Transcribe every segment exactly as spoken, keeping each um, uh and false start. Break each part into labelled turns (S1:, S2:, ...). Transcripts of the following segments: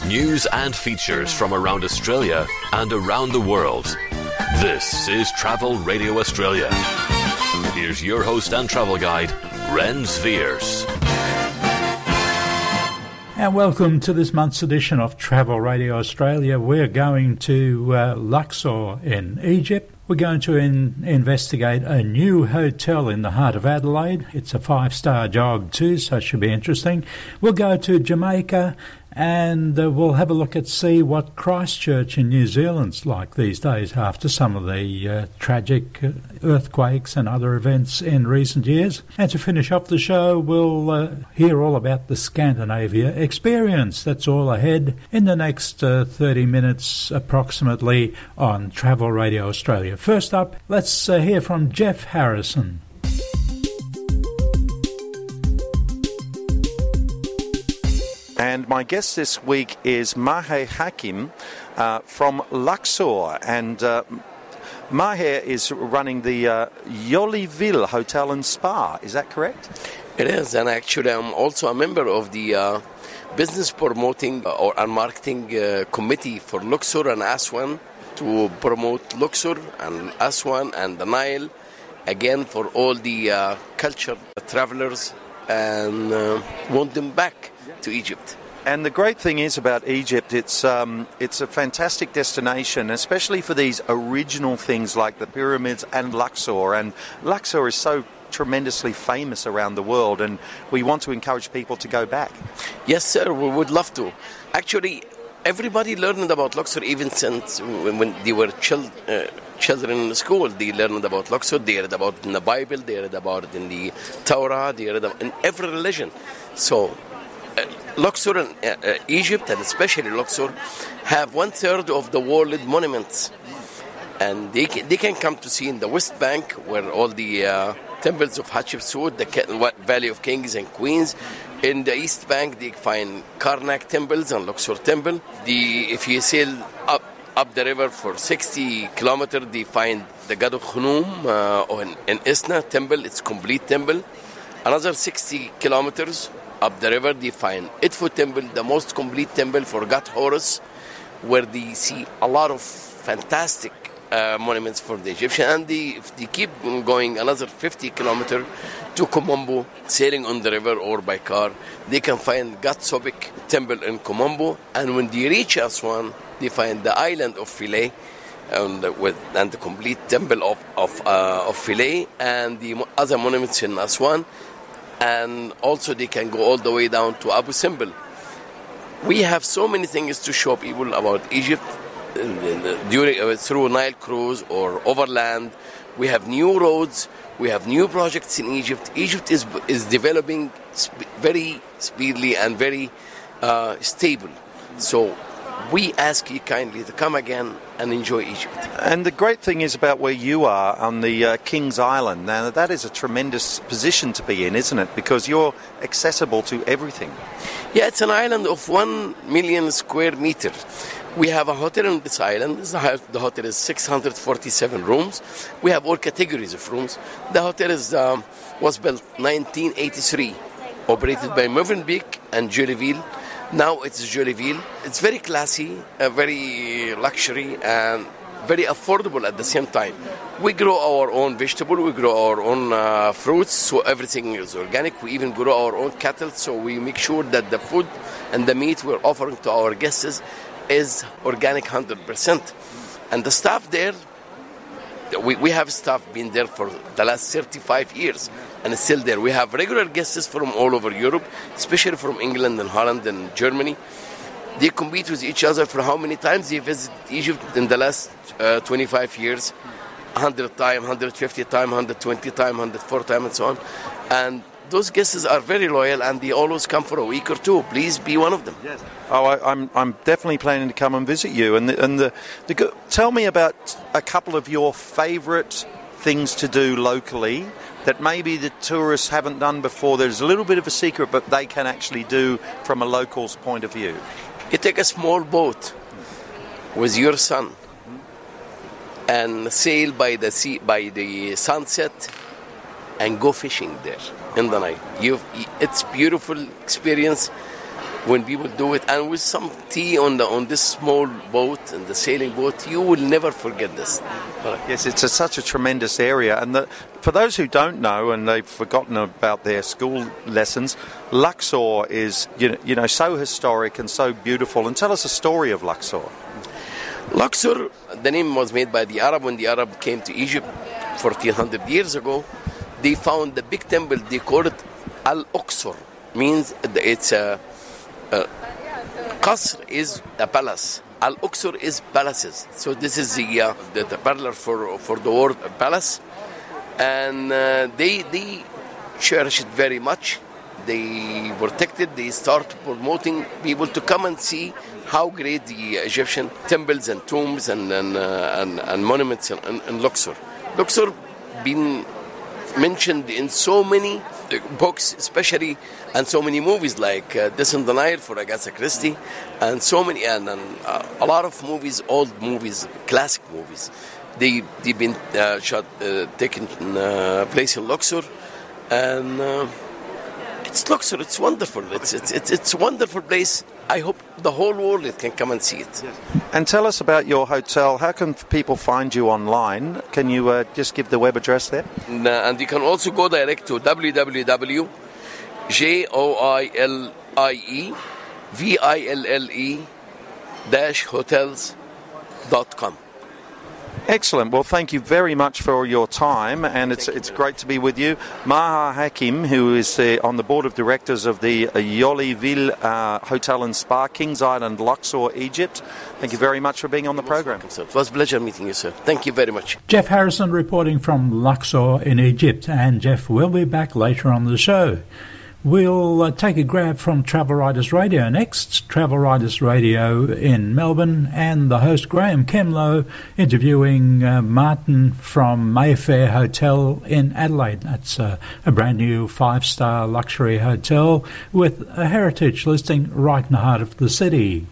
S1: News and features from around Australia and around the world. This is Travel Radio Australia. Here's your host and travel guide, Ren Sveers.
S2: And welcome to this month's edition of Travel Radio Australia. We're going to uh, Luxor in Egypt. We're going to in- investigate a new hotel in the heart of Adelaide. It's a five-star job too, so it should be interesting. We'll go to Jamaica and uh, we'll have a look at see what Christchurch in New Zealand's like these days after some of the uh, tragic uh, earthquakes and other events in recent years. And to finish off the show, we'll uh, hear all about the Scandinavia experience. That's all ahead in the next uh, thirty minutes approximately on Travel Radio Australia. First up, let's uh, hear from Jeff Harrison.
S3: And my guest this week is Maher Hakim uh, from Luxor. And uh, Maher is running the uh, Yoliville Hotel and Spa. Is that correct?
S4: It is. And actually, I'm also a member of the uh, Business Promoting or and Marketing uh, Committee for Luxor and Aswan to promote Luxor and Aswan and the Nile, again, for all the uh, culture travelers and uh, want them back to Egypt.
S3: And the great thing is about Egypt, it's um, it's a fantastic destination, especially for these original things like the pyramids and Luxor. And Luxor is so tremendously famous around the world, and we want to encourage people to go back.
S4: Yes, sir, we would love to. Actually, everybody learned about Luxor even since when, when they were chil- uh, children in school. They learned about Luxor, they read about it in the Bible, they read about it in the Torah, they read about it in every religion. So, uh, Luxor and uh, uh, Egypt, and especially Luxor, have one third of the world monuments. And they can, they can come to see in the West Bank, where all the uh, temples of Hatshepsut, the Valley of Kings and Queens. In the East Bank, they find Karnak temples and Luxor temple. The, if you sail up up the river for sixty kilometers, they find the God of Khnum uh, in, in Isna temple. It's complete temple. Another sixty kilometers up the river, they find Edfu temple, the most complete temple for God Horus, where they see a lot of fantastic uh, monuments for the Egyptian. And they, if they keep going another fifty kilometers to Komombo, sailing on the river or by car, they can find God Sobek temple in Komombo. And when they reach Aswan, they find the island of Philae, and with and the complete temple of of, uh, of Philae, and the other monuments in Aswan. And also they can go all the way down to Abu Simbel. We have so many things to show people about Egypt during uh, through Nile cruise or overland. We have new roads, we have new projects in Egypt. Egypt is is developing sp- very speedily and very uh, stable. So we ask you kindly to come again and enjoy Egypt.
S3: And the great thing is about where you are on the uh, King's Island. Now, that is a tremendous position to be in, isn't it? Because you're accessible to everything.
S4: Yeah, it's an island of one million square meters. We have a hotel on this island. The hotel is six hundred forty-seven rooms. We have all categories of rooms. The hotel is um, was built nineteen eighty-three, operated by Movenpick and Joliville. Now it's Joliville. It's very classy, uh, very luxury, and very affordable at the same time. We grow our own vegetable, we grow our own uh, fruits, so everything is organic. We even grow our own cattle, so we make sure that the food and the meat we're offering to our guests is organic one hundred percent. And the staff there, we, we have staff been there for the last thirty-five years. And it's still there. We have regular guests from all over Europe, especially from England and Holland and Germany. They compete with each other for how many times they visit Egypt in the last uh, twenty-five years. one hundred times, one hundred fifty times, one hundred twenty times, one hundred four times, and so on. And those guests are very loyal, and they always come for a week or two. Please be one of them.
S3: Yes. Oh, I, I'm I'm definitely planning to come and visit you. And the, and the, the tell me about a couple of your favourite things to do locally that maybe the tourists haven't done before. There's a little bit of a secret, but they can actually do from a local's point of view.
S4: You take a small boat with your son and sail by the sea, by the sunset, and go fishing there in the night. You, it's beautiful experience. when people do it, and with some tea on the on this small boat and the sailing boat, you will never forget this.
S3: Yes, it's a, such a tremendous area, and the, for those who don't know and they've forgotten about their school lessons, Luxor is you know, you know so historic and so beautiful. And tell us a story of Luxor.
S4: Luxor, the name was made by the Arab when the Arab came to Egypt fourteen hundred years ago. They found the big temple. They called it Al-Aqsar, means it's a, a Qasr is a palace. Al-Aqsar is palaces. So this is the uh, the, the parallel for for the word palace, and uh, they they cherish it very much. They protect it. They start promoting people to come and see how great the Egyptian temples and tombs and and uh, and, and monuments in, in, in Luxor. Luxor been mentioned in so many books, especially, and so many movies like uh, This in the Nile for Agatha Christie, and so many, and, and uh, a lot of movies, old movies, classic movies. They they've been uh, shot, uh, taken uh, place in Luxor, and uh, it's Luxor. It's wonderful. It's it's it's it's a wonderful place. I hope the whole world can come and see it.
S3: Yes. And tell us about your hotel. How can people find you online? Can you uh, just give the web address there?
S4: And, uh, and you can also go direct to w w w dot joille ville dash hotels dot com.
S3: Excellent. Well, thank you very much for your time, and it's it's great to be with you. Maha Hakim, who is uh, on the board of directors of the uh, Yoli Ville uh, Hotel and Spa, Kings Island, Luxor, Egypt. Thank you very much for being on the program.
S4: It was a pleasure meeting you, sir. Thank you very much.
S2: Jeff Harrison reporting from Luxor in Egypt, and Jeff will be back later on the show. We'll uh, take a grab from Travel Writers Radio next. Travel Writers Radio in Melbourne, and the host Graham Kemlow interviewing uh, Martin from Mayfair Hotel in Adelaide. That's uh, a brand new five-star luxury hotel with a heritage listing right in the heart of the city.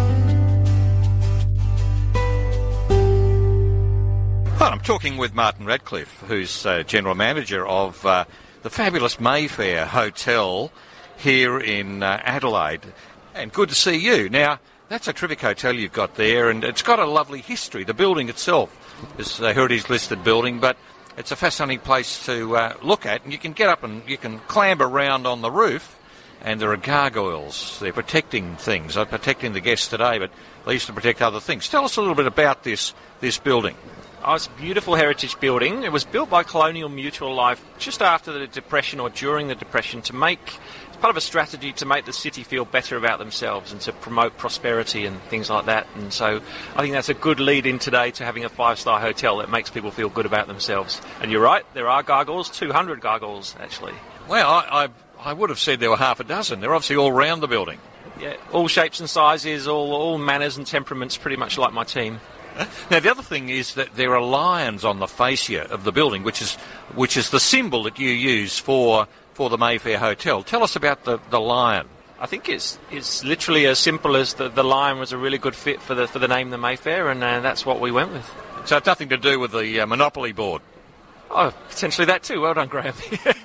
S5: Well, I'm talking with Martin Radcliffe, who's uh, General Manager of Uh, the fabulous Mayfair Hotel here in uh, Adelaide. And good to see you. Now, that's a terrific hotel you've got there, and it's got a lovely history. The building itself is a heritage-listed building, but it's a fascinating place to uh, look at, and you can get up and you can clamber around on the roof, and there are gargoyles. They're protecting things. They're protecting the guests today, but they used to protect other things. Tell us a little bit about this this building.
S6: Oh, it's a beautiful heritage building. It was built by Colonial Mutual Life just after the Depression or during the Depression to make, it's part of a strategy to make the city feel better about themselves and to promote prosperity and things like that. And so I think that's a good lead in today to having a five-star hotel that makes people feel good about themselves. And you're right, there are gargoyles, two hundred gargoyles actually.
S5: Well, I, I, I would have said there were half a dozen. They're obviously all round the building.
S6: Yeah, all shapes and sizes, all, all manners and temperaments, pretty much like my team.
S5: Now, the other thing is that there are lions on the fascia of the building, which is which is the symbol that you use for for the Mayfair Hotel. Tell us about the, the lion.
S6: I think it's it's literally as simple as the, the lion was a really good fit for the for the name the Mayfair, and uh, that's what we went with.
S5: So it's nothing to do with the uh, Monopoly board?
S6: Oh, potentially that too. Well done, Graham.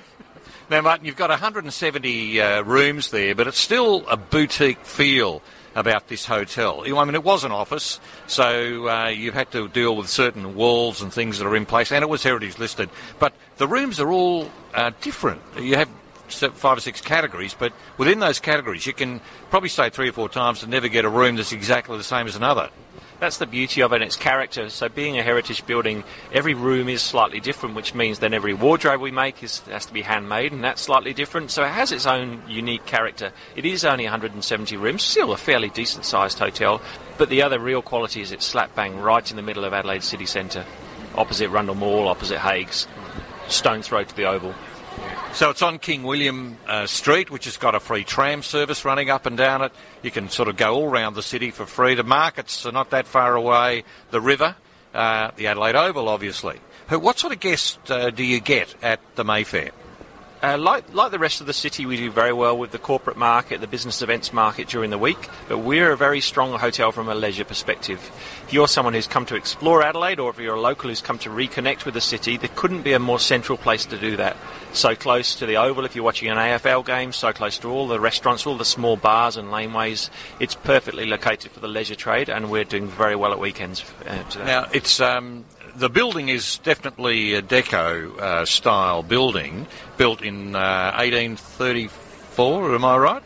S5: Now, Martin, you've got one hundred seventy uh, rooms there, but it's still a boutique feel about this hotel. I mean, it was an office, so uh, you've had to deal with certain walls and things that are in place, and it was heritage listed. But the rooms are all uh, different. You have five or six categories, but within those categories you can probably stay three or four times and never get a room that's exactly the same as another.
S6: That's the beauty of it and its character. So being a heritage building, every room is slightly different, which means then every wardrobe we make is, has to be handmade, and that's slightly different. So it has its own unique character. It is only one hundred seventy rooms, still a fairly decent-sized hotel, but the other real quality is it's slap bang right in the middle of Adelaide city centre, opposite Rundle Mall, opposite Hague's, stone's throw to the Oval.
S5: So it's on King William uh, Street, which has got a free tram service running up and down it. You can sort of go all around the city for free. The markets are not that far away. The river, uh, the Adelaide Oval, obviously. What sort of guests uh, do you get at the Mayfair?
S6: Uh, like like the rest of the city, we do very well with the corporate market, the business events market during the week, but we're a very strong hotel from a leisure perspective. If you're someone who's come to explore Adelaide, or if you're a local who's come to reconnect with the city, there couldn't be a more central place to do that. So close to the Oval if you're watching an A F L game, so close to all the restaurants, all the small bars and laneways. It's perfectly located for the leisure trade, and we're doing very well at weekends. Uh, today.
S5: Now, it's... Um The building is definitely a Deco-style uh, building, built in uh, eighteen thirty-four, am I right?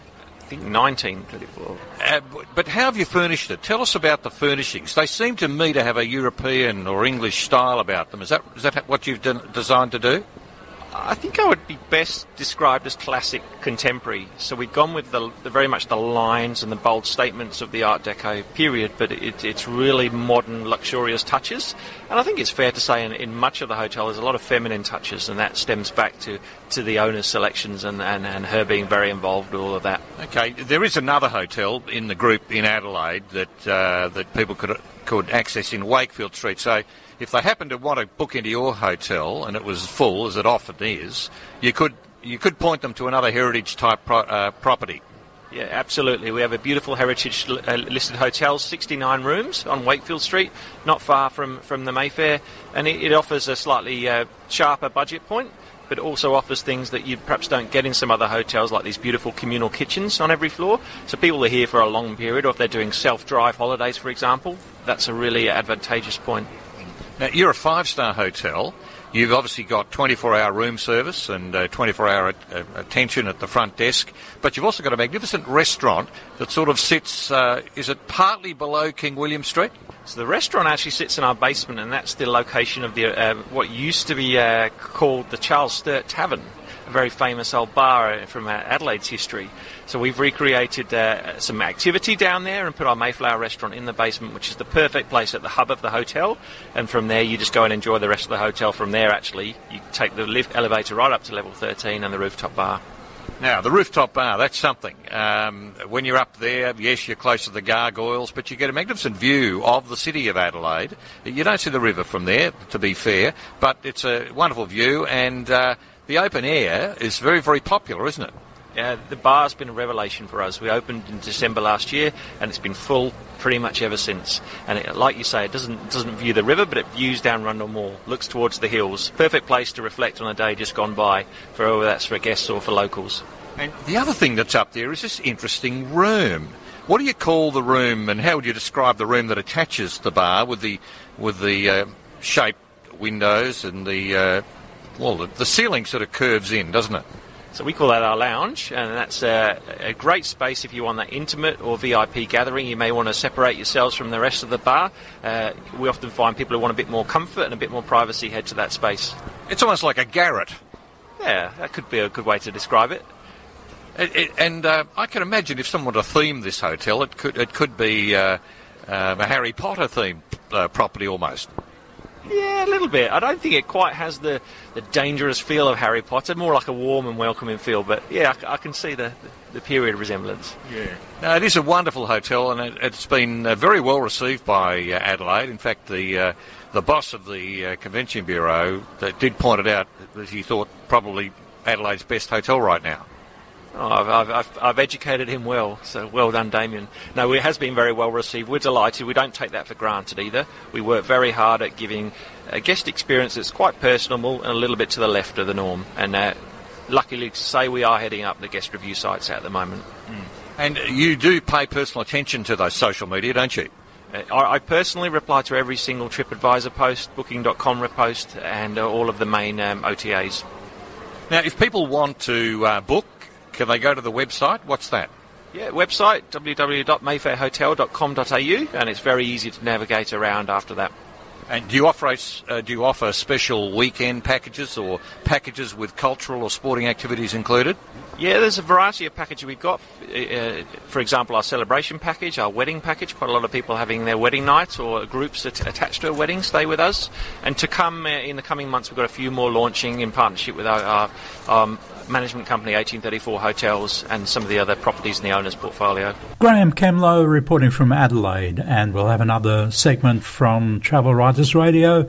S6: I think nineteen thirty-four.
S5: Uh, but how have you furnished it? Tell us about the furnishings. They seem to me to have a European or English style about them. Is that is that what you've done, designed to do?
S6: I think I would be best described as classic contemporary. So we've gone with the, the very much the lines and the bold statements of the Art Deco period, but it, it's really modern, luxurious touches. And I think it's fair to say in, in much of the hotel there's a lot of feminine touches, and that stems back to, to the owner's selections and, and, and her being very involved with all of that.
S5: Okay, there is another hotel in the group in Adelaide that uh, that people could could access in Wakefield Street. So if they happen to want to book into your hotel and it was full, as it often is, you could you could point them to another heritage type pro, uh, property.
S6: Yeah, absolutely. We have a beautiful heritage uh, listed hotel, sixty-nine rooms on Wakefield Street, not far from, from the Mayfair, and it, it offers a slightly uh, sharper budget point, but also offers things that you perhaps don't get in some other hotels, like these beautiful communal kitchens on every floor. So people are here for a long period, or if they're doing self-drive holidays, for example, that's a really advantageous point.
S5: Now, you're a five-star hotel. You've obviously got twenty-four hour room service and uh, twenty-four hour uh, attention at the front desk, but you've also got a magnificent restaurant that sort of sits, uh, is it partly below King William Street?
S6: So the restaurant actually sits in our basement, and that's the location of the uh, what used to be uh, called the Charles Sturt Tavern, a very famous old bar from uh, Adelaide's history. So we've recreated uh, some activity down there and put our Mayflower restaurant in the basement, which is the perfect place at the hub of the hotel. And from there, you just go and enjoy the rest of the hotel. From there, actually, you take the lift elevator right up to level thirteen and the rooftop bar.
S5: Now, the rooftop bar, that's something. Um, when you're up there, yes, you're close to the gargoyles, but you get a magnificent view of the city of Adelaide. You don't see the river from there, to be fair, but it's a wonderful view, and uh, the open air is very, very popular, isn't it?
S6: Yeah, the bar's been a revelation for us. We opened in December last year, and it's been full pretty much ever since. And it, like you say, it doesn't doesn't view the river, but it views down Rundle Mall, looks towards the hills. Perfect place to reflect on a day just gone by, for whether that's for guests or for locals.
S5: And the other thing that's up there is this interesting room. What do you call the room, and how would you describe the room that attaches the bar with the with the uh, shaped windows and the uh, well, the, the ceiling sort of curves in, doesn't it?
S6: So we call that our lounge, and that's a, a great space if you want that intimate or V I P gathering. You may want to separate yourselves from the rest of the bar. Uh, we often find people who want a bit more comfort and a bit more privacy head to that space.
S5: It's almost like a garret.
S6: Yeah, that could be a good way to describe it.
S5: It, it, and uh, I can imagine if someone were to theme this hotel, it could it could be uh, uh, a Harry Potter themed uh, property almost.
S6: Yeah, a little bit. I don't think it quite has the, the dangerous feel of Harry Potter, more like a warm and welcoming feel, but yeah, I, I can see the, the period resemblance.
S5: Yeah. No, it is a wonderful hotel, and it, it's been uh, very well received by uh, Adelaide. In fact, the uh, the boss of the uh, Convention Bureau that did point it out that he thought probably Adelaide's best hotel right now.
S6: Oh, I've, I've, I've educated him well, so well done, Damien. No, it has been very well received. We're delighted. We don't take that for granted either. We work very hard at giving a guest experience that's quite personable and a little bit to the left of the norm. And uh, luckily to say, we are heading up the guest review sites at the moment.
S5: Mm. And you do pay personal attention to those social media, don't you?
S6: Uh, I, I personally reply to every single TripAdvisor post, booking dot com post, and uh, all of the main um, O T As.
S5: Now, if people want to uh, book, can they go to the website? What's that?
S6: Yeah, website, w w w dot mayfair hotel dot com dot a u, and it's very easy to navigate around after that.
S5: And do you offer uh, do you offer special weekend packages or packages with cultural or sporting activities included?
S6: Yeah, there's a variety of packages we've got. Uh, for example, our celebration package, our wedding package. Quite a lot of people having their wedding nights or groups at- attached to a wedding stay with us. And to come uh, in the coming months, we've got a few more launching in partnership with our, our um, management company, eighteen thirty-four Hotels, and some of the other properties in the owner's portfolio.
S2: Graham Kemlow reporting from Adelaide, and we'll have another segment from Travel Writers Radio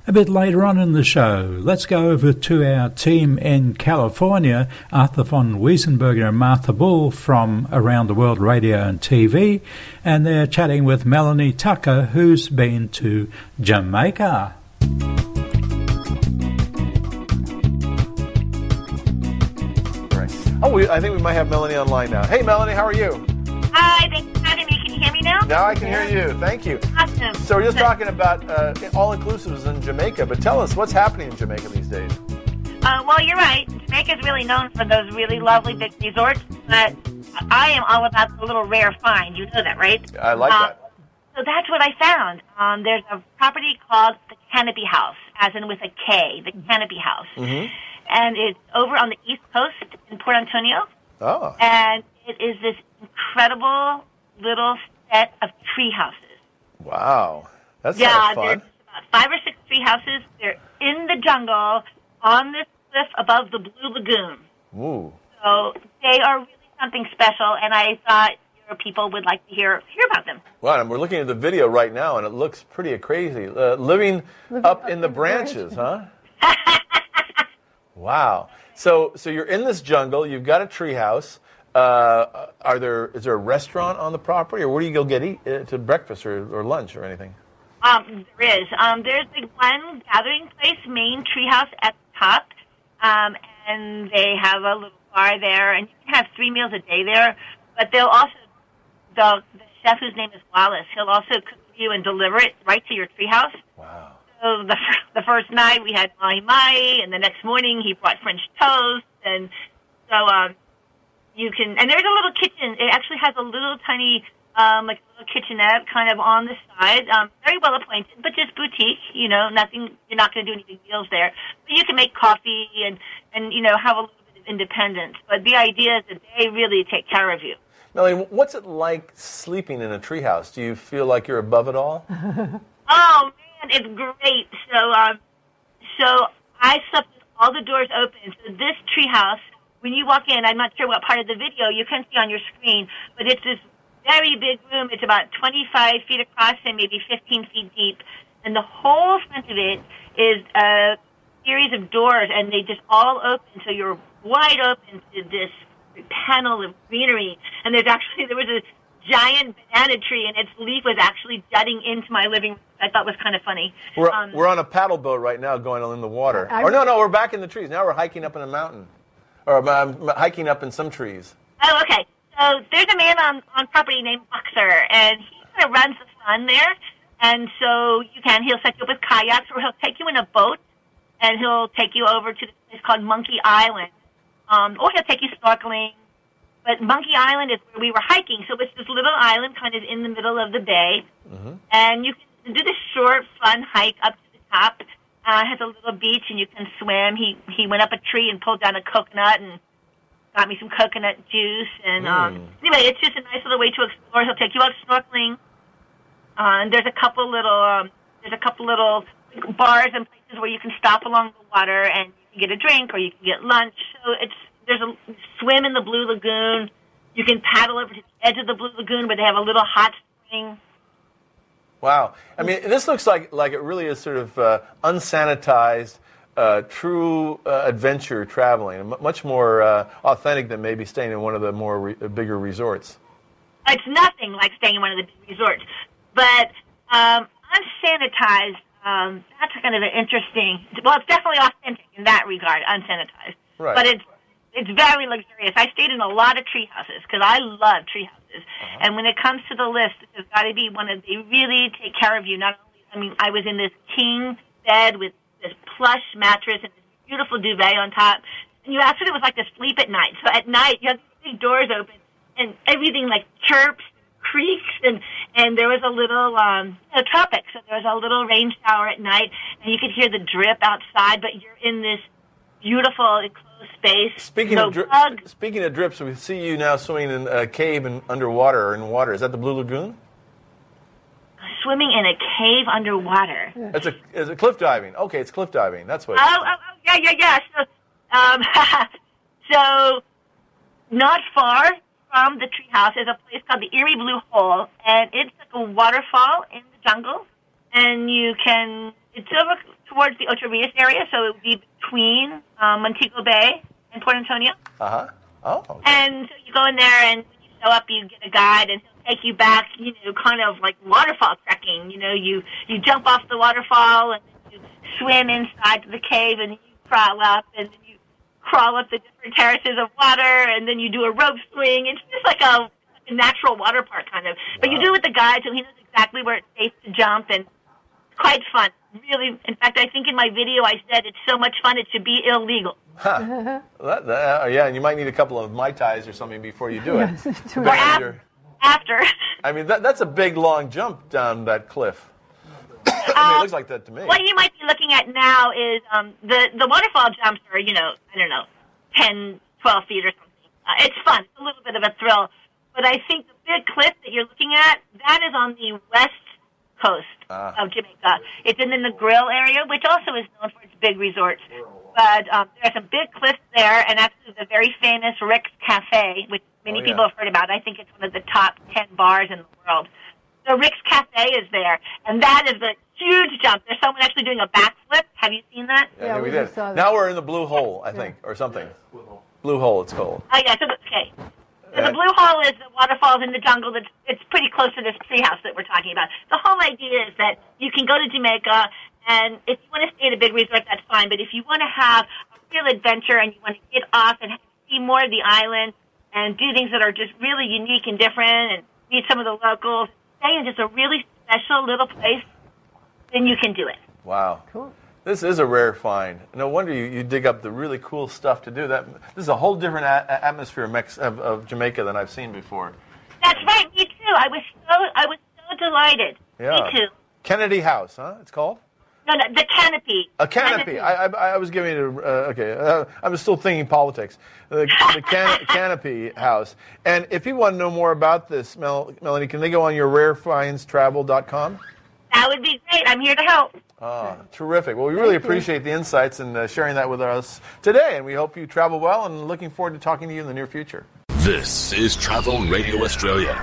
S2: A bit later on in the show, let's go over to our team in California, Arthur von Wiesenberger and Martha Bull from Around the World Radio and T V, and they're chatting with Melanie Tucker, who's been to Jamaica.
S7: Oh, we, I think we might have Melanie online now. Hey, Melanie, how are you?
S8: Hi, thanks for having me. Can you hear me now?
S7: Now I can hear you. Thank you.
S8: Awesome.
S7: So we're just talking about uh, all-inclusives in Jamaica, but tell us, what's happening in Jamaica these days?
S8: Uh, well, you're right. Jamaica is really known for those really lovely big resorts, but I am all about the little rare find. You know that, right?
S7: I like
S8: uh,
S7: that.
S8: So that's what I found. Um, there's a property called the Canopy House, as in with a K, the Canopy House.
S7: Mm-hmm.
S8: And it's over on the East Coast in Port Antonio.
S7: Oh.
S8: And it is this incredible little set of tree houses.
S7: Wow. That sounds
S8: yeah,
S7: fun.
S8: There's about five or six tree houses. They're in the jungle on this cliff above the Blue Lagoon.
S7: Ooh.
S8: So they are really something special, and I thought your people would like to hear hear about them.
S7: Wow, and we're looking at the video right now, and it looks pretty crazy. Uh, living, living up, up in the branches, branches. huh? Wow. So so you're in this jungle. You've got a tree house. Uh, are there is there a restaurant on the property, or where do you go get eat uh, to breakfast or, or lunch or anything?
S8: Um, there is. Um, there's the one gathering place, main treehouse at the top, um, and they have a little bar there, and you can have three meals a day there. But they'll also the, the chef, whose name is Wallace, he'll also cook for you and deliver it right to your treehouse.
S7: Wow.
S8: So the the first night we had mahi mahi, and the next morning he brought French toast, and so um, you can. And there's a little kitchen. It actually has a little tiny, um, like a little kitchenette, kind of on the side. Um, very well appointed, but just boutique. You know, nothing. You're not going to do any big meals there, but you can make coffee and and you know have a little bit of independence. But the idea is that they really take care of you.
S7: Melanie, what's it like sleeping in a treehouse? Do you feel like you're above it all?
S8: Oh man, it's great. So, um, so I slept with all the doors open. So this treehouse, when you walk in, I'm not sure what part of the video you can see on your screen, but it's this very big room. It's about twenty-five feet across and maybe fifteen feet deep, and the whole front of it is a series of doors, and they just all open. So you're wide open to this panel of greenery, and there's actually there was a giant banana tree, and its leaf was actually jutting into my living room. I thought was kind of funny.
S7: We're,
S8: um,
S7: we're on a paddle boat right now going in the water.
S8: I,
S7: or no, no, we're back in the trees. Now we're hiking up in a mountain. Or um, hiking up in some trees.
S8: Oh, okay. So there's a man on, on property named Boxer, and he kind of runs the fun there. And so you can, he'll set you up with kayaks, or he'll take you in a boat, and he'll take you over to this place called Monkey Island. Um, or he'll take you snorkeling. But Monkey Island is where we were hiking, so it's this little island kind of in the middle of the bay. Mm-hmm. And you can do this short, fun hike up to the top. Uh, it has a little beach, and you can swim. He he went up a tree and pulled down a coconut and got me some coconut juice. And um, mm. anyway, it's just a nice little way to explore. He'll take you out snorkeling. Uh, and there's a couple little um, there's a couple little bars and places where you can stop along the water and you can get a drink or you can get lunch. So it's there's a swim in the Blue Lagoon. You can paddle over to the edge of the Blue Lagoon where they have a little hot spring.
S7: Wow. I mean, this looks like, like it really is sort of uh, unsanitized, uh, true uh, adventure traveling, M- much more uh, authentic than maybe staying in one of the more re- bigger resorts.
S8: It's nothing like staying in one of the big resorts. But um, unsanitized, um, that's kind of an interesting... Well, it's definitely authentic in that regard, unsanitized.
S7: Right.
S8: But it's It's very luxurious. I stayed in a lot of tree houses because I love tree houses. Uh-huh. And when it comes to the list, this has got to be one of they really take care of you. Not only, I mean, I was in this king bed with this plush mattress and this beautiful duvet on top. And you actually was like to sleep at night. So at night, you have these big doors open and everything like chirps, creaks, and and there was a little um, you know, tropics. So there was a little rain shower at night, and you could hear the drip outside. But you're in this beautiful enclosed space.
S7: Speaking
S8: no
S7: of dri-
S8: bugs.
S7: Speaking of drips, we see you now swimming in a cave and underwater or in water. Is that the Blue Lagoon?
S8: Swimming in a cave underwater.
S7: It's a it's a cliff diving. Okay, it's cliff diving. That's what.
S8: Oh, oh, oh yeah, yeah, yeah. So, um, so not far from the treehouse is a place called the Erie Blue Hole, and it's like a waterfall in the jungle, and you can. It's over towards the Ocho Rios area, so it would be between um, Montego Bay and Port Antonio.
S7: Uh-huh. Oh, okay.
S8: And so you go in there, and when you show up, you get a guide, and he'll take you back, you know, kind of like waterfall trekking. You know, you, you jump off the waterfall, and then you swim inside the cave, and you crawl up, and then you crawl up the different terraces of water, and then you do a rope swing. It's just like a, a natural water park, kind of. Wow. But you do it with the guide, so he knows exactly where it's safe to jump, and it's quite fun. Really, in fact, I think in my video I said it's so much fun it should be illegal.
S7: Huh. Well, that, that, yeah, and you might need a couple of Mai Tais or something before you do it.
S8: Yes, or af- after.
S7: I mean, that, that's a big, long jump down that cliff. I mean,
S8: uh,
S7: it looks like that to me.
S8: What you might be looking at now is um, the, the waterfall jumps are, you know, I don't know, ten, twelve feet or something. Uh, it's fun. It's a little bit of a thrill. But I think the big cliff that you're looking at, that is on the west coast ah. of Jamaica. It's in the Negril area, which also is known for its big resorts. But um, there are some big cliffs there, and actually the very famous Rick's Cafe, which many oh, yeah. people have heard about. I think it's one of the top ten bars in the world. So Rick's Cafe is there, and that is a huge jump. There's someone actually doing a backflip. Have you seen that?
S7: Yeah, yeah we, we did. Now we're in the Blue Hole, I think, yeah. or something. Blue Hole. Blue Hole, it's called.
S8: Oh, yeah, so, okay. So the Blue Hole is the waterfalls in the jungle. That's it's pretty close to this treehouse that we're talking about. The whole idea is that you can go to Jamaica, and if you want to stay at a big resort, that's fine. But if you want to have a real adventure and you want to get off and see more of the island and do things that are just really unique and different and meet some of the locals, stay in just a really special little place, then you can do it.
S7: Wow. Cool. This is a rare find. No wonder you, you dig up the really cool stuff to do. That This is a whole different a- atmosphere of, Mex- of, of Jamaica than I've seen before.
S8: That's right. Me too. I was so I was so delighted.
S7: Yeah.
S8: Me too.
S7: Kennedy House, huh? It's called?
S8: No, no, the Canopy.
S7: A canopy. canopy. I, I, I was giving it a, uh, okay, uh, I was still thinking politics. The, the can, Canopy House. And if people want to know more about this, Mel, Melanie, can they go on your rare finds travel dot com?
S8: That would be great. I'm here to help.
S7: Ah, terrific. Well, we really Thank appreciate you. the insights and uh, sharing that with us today. And we hope you travel well and looking forward to talking to you in the near future.
S1: This is Travel Radio Australia.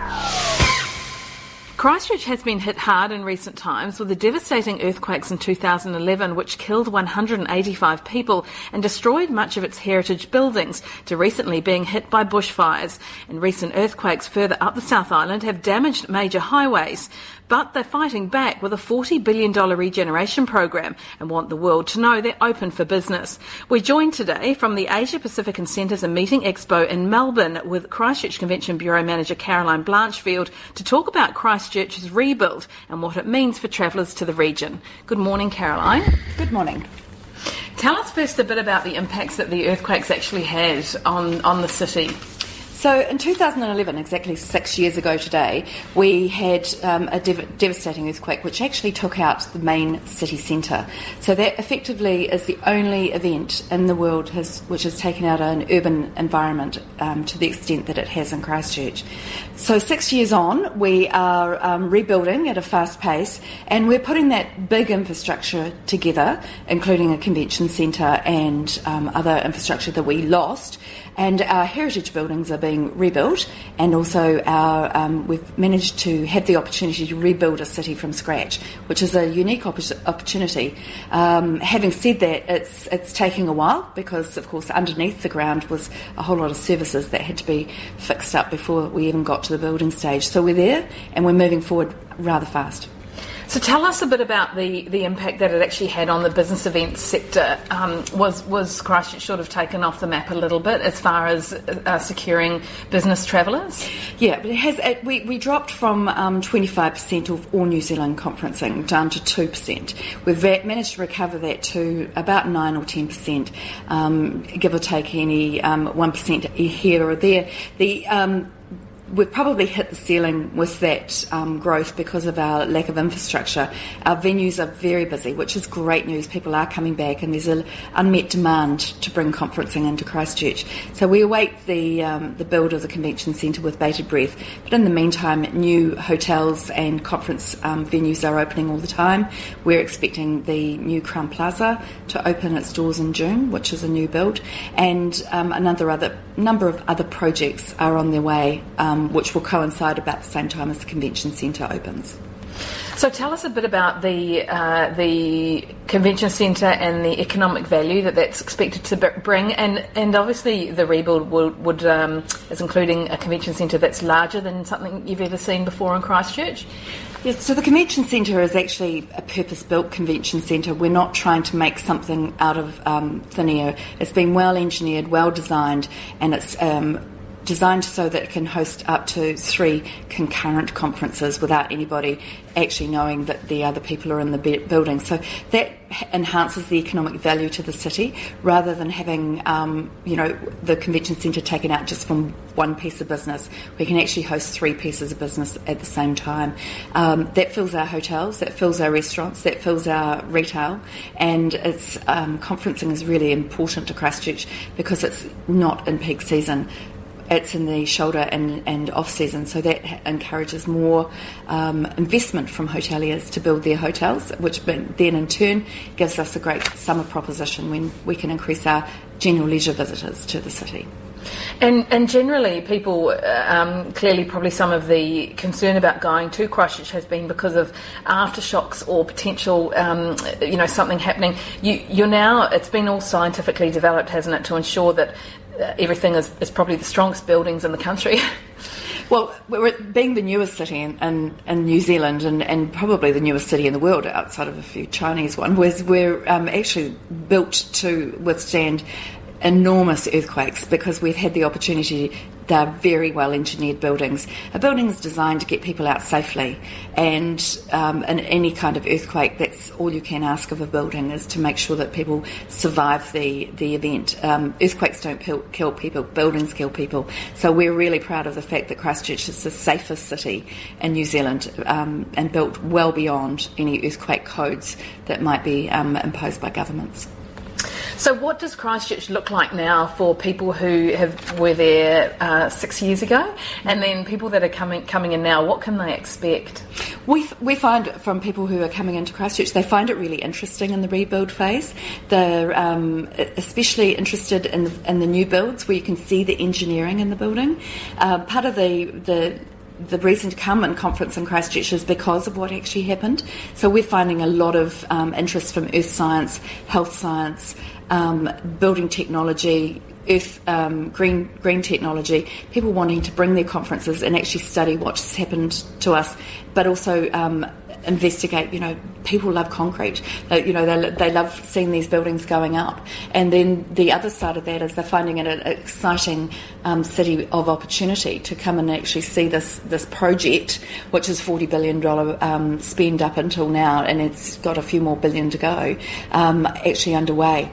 S9: Christchurch has been hit hard in recent times with the devastating earthquakes in two thousand eleven, which killed one hundred eighty-five people and destroyed much of its heritage buildings, to recently being hit by bushfires. And recent earthquakes further up the South Island have damaged major highways. But they're fighting back with a forty billion dollars regeneration program and want the world to know they're open for business. We're joined today from the Asia Pacific and Centres and Meeting Expo in Melbourne with Christchurch Convention Bureau Manager Caroline Blanchfield to talk about Christchurch's rebuild and what it means for travellers to the region. Good morning, Caroline.
S10: Good morning.
S9: Tell us first a bit about the impacts that the earthquakes actually had on, on the city.
S10: So in two thousand eleven, exactly six years ago today, we had um, a dev- devastating earthquake which actually took out the main city centre. So that effectively is the only event in the world has, which has taken out an urban environment um, to the extent that it has in Christchurch. So six years on, we are um, rebuilding at a fast pace, and we're putting that big infrastructure together, including a convention centre and um, other infrastructure that we lost. And our heritage buildings are being rebuilt, and also our um, we've managed to have the opportunity to rebuild a city from scratch, which is a unique opp- opportunity. Um, having said that, it's it's taking a while because, of course, underneath the ground was a whole lot of services that had to be fixed up before we even got to the building stage. So we're there, and we're moving forward rather fast.
S9: So tell us a bit about the, the impact that it actually had on the business events sector. Um, was was Christchurch sort of taken off the map a little bit as far as uh, securing business travellers?
S10: Yeah, but it has. It, we, we dropped from um, twenty-five percent of all New Zealand conferencing down to two percent. We've managed to recover that to about nine or ten percent, um, give or take any um, one percent here or there. The um, We've probably hit the ceiling with that um, growth because of our lack of infrastructure. Our venues are very busy, which is great news. People are coming back, and there's an unmet demand to bring conferencing into Christchurch. So we await the um, the build of the convention centre with bated breath. But in the meantime, new hotels and conference um, venues are opening all the time. We're expecting the new Crown Plaza to open its doors in June, which is a new build, and um, another other number of other projects are on their way. Um, which will coincide about the same time as the convention centre opens.
S9: So tell us a bit about the uh, the convention centre and the economic value that that's expected to bring, and, and obviously the rebuild would, would um, is including a convention centre that's larger than something you've ever seen before in Christchurch.
S10: Yes, so the convention centre is actually a purpose-built convention centre. We're not trying to make something out of um, thin air. It's been well engineered, well designed, and it's um, designed so that it can host up to three concurrent conferences without anybody actually knowing that the other people are in the be- building. So that enhances the economic value to the city, rather than having um, you know the convention centre taken out just from one piece of business. We can actually host three pieces of business at the same time. Um, that fills our hotels, that fills our restaurants, that fills our retail, and it's um, conferencing is really important to Christchurch because it's not in peak season. It's in the shoulder and, and off-season, so that encourages more um, investment from hoteliers to build their hotels, which then in turn gives us a great summer proposition when we can increase our general leisure visitors to the city.
S9: And, and generally, people, um, clearly probably some of the concern about going to Christchurch has been because of aftershocks or potential, um, you know, something happening. You, you're now, it's been all scientifically developed, hasn't it, to ensure that uh, everything is, is probably the strongest buildings in the country.
S10: Well, we're being the newest city in, in, in New Zealand and, and probably the newest city in the world outside of a few Chinese ones, we're, we're um, actually built to withstand enormous earthquakes because we've had the opportunity. They're very well engineered buildings. A building is designed to get people out safely, and um, in any kind of earthquake, that's all you can ask of a building, is to make sure that people survive the, the event. Um, earthquakes don't kill, kill people, buildings kill people. So we're really proud of the fact that Christchurch is the safest city in New Zealand um, and built well beyond any earthquake codes that might be um, imposed by governments.
S9: So what does Christchurch look like now for people who have were there uh, six years ago, and then people that are coming coming in now? What can they expect?
S10: We we find from people who are coming into Christchurch, they find it really interesting in the rebuild phase. They're um, especially interested in the, in the new builds where you can see the engineering in the building. Uh, part of the the The reason to come and conference in Christchurch is because of what actually happened. So we're finding a lot of um, interest from earth science, health science, um, building technology, earth um, green green technology. People wanting to bring their conferences and actually study what's happened to us, but also um, investigate. You know, people love concrete. They, you know, they they love seeing these buildings going up. And then the other side of that is they're finding it an exciting um, city of opportunity to come and actually see this this project, which is forty billion dollars um, spend up until now, and it's got a few more billion to go, um, actually underway.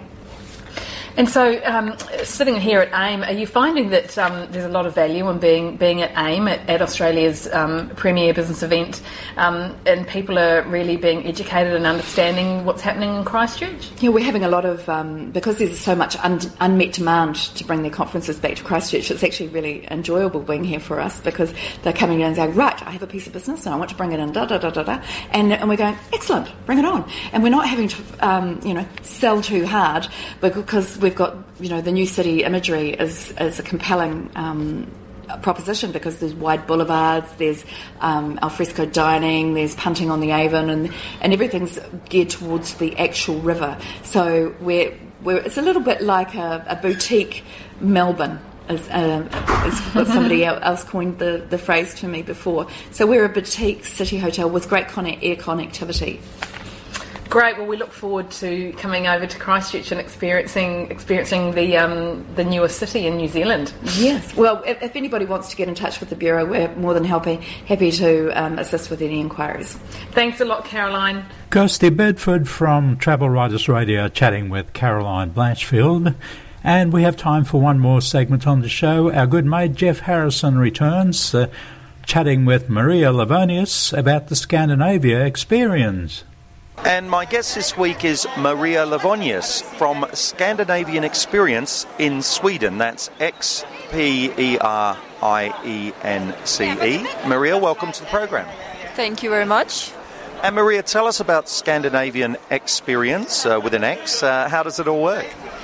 S9: And so, um, sitting here at AIM, are you finding that um, there's a lot of value in being being at AIM, at, at Australia's um, premier business event, um, and people are really being educated and understanding what's happening in Christchurch?
S10: Yeah, we're having a lot of, um, because there's so much un- unmet demand to bring their conferences back to Christchurch, it's actually really enjoyable being here for us, because they're coming in and saying, right, I have a piece of business and I want to bring it in, da da da da da, and, and we're going, excellent, bring it on. And we're not having to, um, you know, sell too hard, because we're We've got, you know, the new city imagery is, is a compelling um, proposition, because there's wide boulevards, there's um, alfresco dining, there's punting on the Avon, and and everything's geared towards the actual river. So we're, we're it's a little bit like a, a boutique Melbourne, as, uh, as what somebody else coined the, the phrase to me before. So we're a boutique city hotel with great con- air connectivity.
S9: Great. Well, we look forward to coming over to Christchurch and experiencing experiencing the um, the newer city in New Zealand.
S10: Yes. Well, if, if anybody wants to get in touch with the Bureau, we're more than happy happy to um, assist with any inquiries.
S9: Thanks a lot, Caroline.
S2: Kirsty Bedford from Travel Writers Radio chatting with Caroline Blanchfield. And we have time for one more segment on the show. Our good mate Jeff Harrison returns, uh, chatting with Maria Livonius about the Scandinavia experience.
S3: And my guest this week is Maria Livonius from Scandinavian Experience in Sweden. That's X P E R I E N C E. Maria, welcome to the program.
S11: Thank you very much.
S3: And Maria, tell us about Scandinavian Experience uh, with an X. Uh, how does it all work?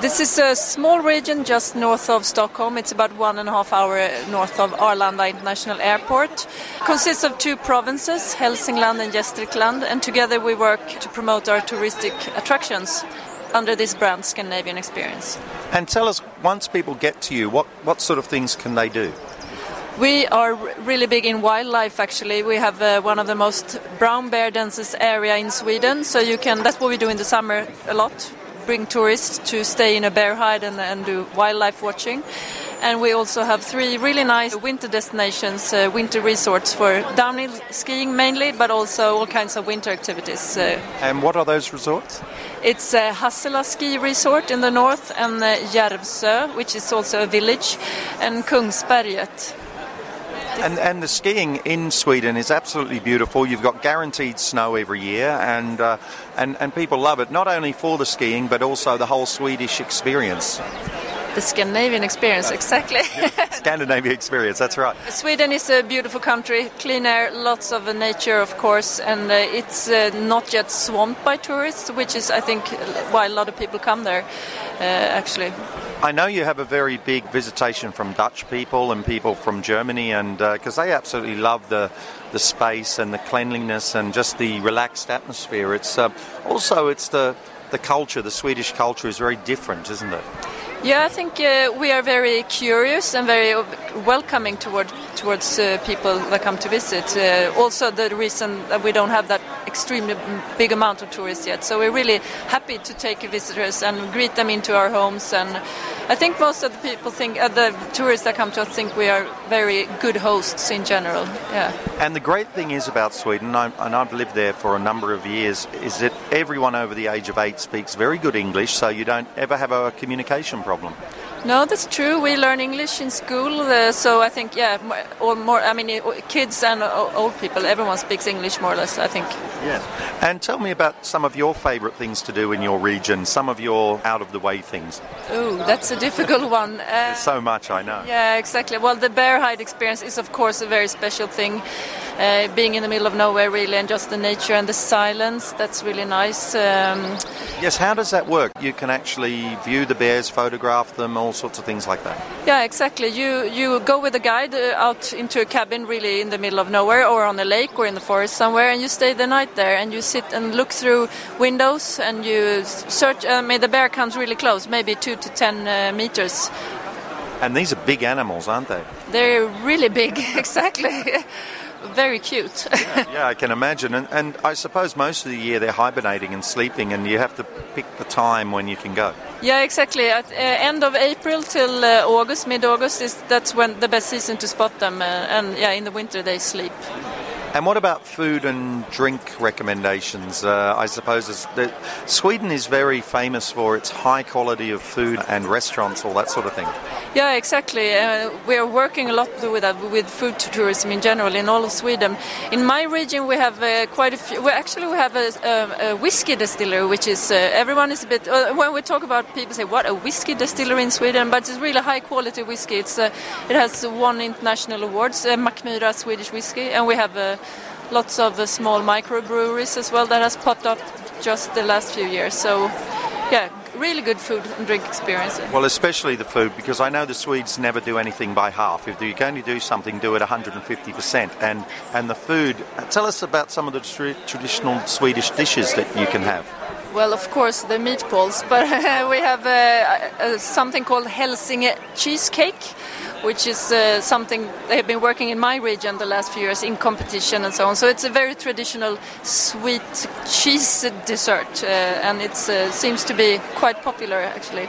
S11: This is a small region just north of Stockholm. It's about one and a half hour north of Arlanda International Airport. It consists of two provinces, Hälsingland and Gästrikland, and together we work to promote our touristic attractions under this brand, Scandinavian Experience.
S3: And tell us, once people get to you, what, what sort of things can they do?
S11: We are really big in wildlife, actually. We have uh, one of the most brown bear densest area in Sweden, so you can. That's what we do in the summer a lot, bring tourists to stay in a bear hide and, and do wildlife watching. And we also have three really nice winter destinations, uh, winter resorts for downhill skiing mainly, but also all kinds of winter activities. Uh,
S3: and what are those resorts?
S11: It's uh, Hassela Ski Resort in the north, and uh, Järvsö, which is also a village, and Kungsberget.
S3: And, and the skiing in Sweden is absolutely beautiful. You've got guaranteed snow every year, and, uh, and, and people love it, not only for the skiing, but also the whole Swedish experience.
S11: The Scandinavian experience, exactly.
S3: Scandinavian experience, that's right.
S11: Sweden is a beautiful country, clean air, lots of nature, of course, and uh, it's uh, not yet swamped by tourists, which is, I think, why a lot of people come there, uh, actually.
S3: I know you have a very big visitation from Dutch people and people from Germany, and because uh, they absolutely love the the space and the cleanliness and just the relaxed atmosphere. It's uh, also it's the the culture. The Swedish culture is very different, isn't it?
S11: Yeah, I think uh, we are very curious and very welcoming toward, towards uh, people that come to visit. Uh, also the reason that we don't have that extremely big amount of tourists yet. So we're really happy to take visitors and greet them into our homes. And I think most of the people think, uh, the tourists that come to us think we are very good hosts in general. Yeah.
S3: And the great thing is about Sweden, I, and I've lived there for a number of years, is that everyone over the age of eight speaks very good English, so you don't ever have a communication problem. Problem.
S11: No, that's true. We learn English in school, uh, so I think, yeah, or more. I mean, kids and old people, everyone speaks English more or less, I think.
S3: Yeah. And tell me about some of your favourite things to do in your region, some of your out-of-the-way things.
S11: Oh, that's a difficult one. Uh,
S3: There's so much, I know.
S11: Yeah, exactly. Well, the bear hide experience is, of course, a very special thing. Uh, being in the middle of nowhere, really, and just the nature and the silence, that's really nice. Um,
S3: yes, how does that work? You can actually view the bears, photograph them, all sorts of things like that.
S11: Yeah, exactly. You you go with a guide uh, out into a cabin really in the middle of nowhere, or on a lake or in the forest somewhere, and you stay the night there, and you sit and look through windows, and you search. I mean, the bear comes really close, maybe two to ten uh, meters.
S3: And these are big animals, aren't they?
S11: They're really big, exactly. Very cute.
S3: yeah, yeah, I can imagine. And, and I suppose most of the year they're hibernating and sleeping, and you have to pick the time when you can go.
S11: Yeah, exactly. At uh, end of April till uh, August, mid-August, is that's when the best season to spot them. Uh, and yeah, in the winter they sleep.
S3: And what about food and drink recommendations? Uh, I suppose it's the, Sweden is very famous for its high quality of food and restaurants, all that sort of thing.
S11: Yeah, exactly. Uh, we are working a lot with uh, with food tourism in general in all of Sweden. In my region, we have uh, quite a few. Well, actually, we have a, a, a whiskey distillery, which is uh, everyone is a bit. Uh, when we talk about, people say, "What, a whiskey distillery in Sweden?" But it's really high quality whiskey. It's uh, it has won international awards, uh, Mackmyra Swedish whiskey, and we have uh, lots of uh, small microbreweries as well that has popped up just the last few years. So, yeah. Really good food and drink experience.
S3: Well, especially the food, because I know the Swedes never do anything by half. If you're going to do something, do it one hundred fifty percent. And and the food, tell us about some of the tra- traditional Swedish dishes that you can have.
S11: Well, of course, the meatballs, but we have uh, uh, something called Hälsinge cheesecake, which is uh, something they have been working in my region the last few years in competition and so on. So it's a very traditional sweet cheese dessert, uh, and it uh, seems to be quite popular, actually.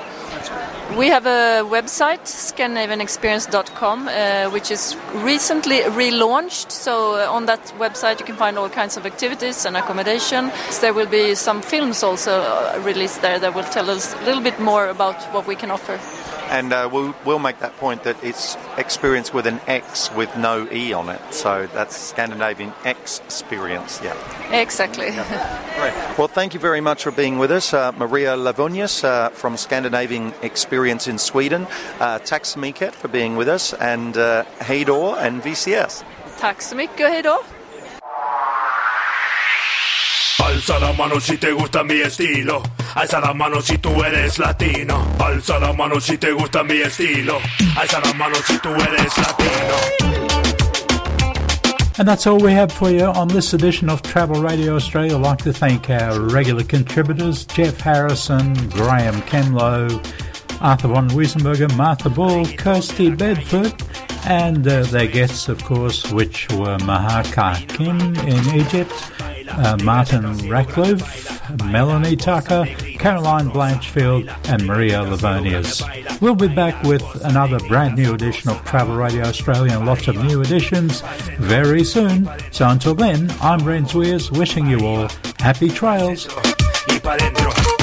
S11: We have a website, Scandinavian Experience dot com, uh, which is recently relaunched. So uh, on that website you can find all kinds of activities and accommodation. So there will be some films also uh, released there that will tell us a little bit more about what we can offer.
S3: And uh, we'll, we'll make that point that it's experience with an X with no E on it. So that's Scandinavian Experience, yeah.
S11: Exactly.
S3: Yeah. Great. Well, thank you very much for being with us. Uh, Maria Lavonius uh, from Scandinavian Experience in Sweden. Uh, tack så mycket for being with us. And uh, hej då and V C S.
S11: Tack så mycket, hej då.
S1: I'll
S12: Alza la mano si te gusta mi estilo. Alza la mano si tú eres latino. Alza la mano si te gusta mi estilo. Alza la mano si tú eres latino.
S2: And that's all we have for you on this edition of Travel Radio Australia. I'd like to thank our regular contributors, Jeff Harrison, Graham Kenlow, Arthur von Wiesenberger, Martha Ball, Kirsty Bedford, and uh, their guests, of course, which were Mahaka Kim in Egypt, uh, Martin Ratcliffe, Melanie Tucker, Caroline Blanchfield, and Maria Livonius. We'll be back with another brand new edition of Travel Radio Australia and lots of new editions very soon. So until then, I'm Ren Sweers wishing you all happy trails.
S12: Y pa' dentro.